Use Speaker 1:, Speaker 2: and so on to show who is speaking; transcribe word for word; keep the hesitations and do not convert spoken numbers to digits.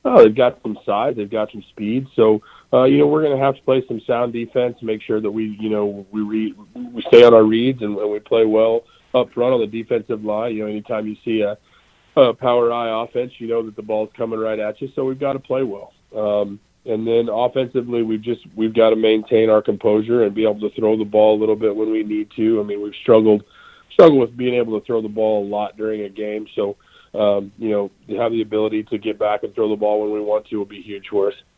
Speaker 1: Oh, they've got some size, they've got some speed. So, uh, you know, we're going to have to play some sound defense, make sure that we, you know, we read, we stay on our reads and, and we play well up front on the defensive line. You know, anytime you see a, a power eye offense, you know that the ball's coming right at you. So we've got to play well. Um, and then offensively, we've just we've got to maintain our composure and be able to throw the ball a little bit when we need to. I mean, we've struggled struggled with being able to throw the ball a lot during a game. So, um, you know, to have the ability to get back and throw the ball when we want to will be huge for us.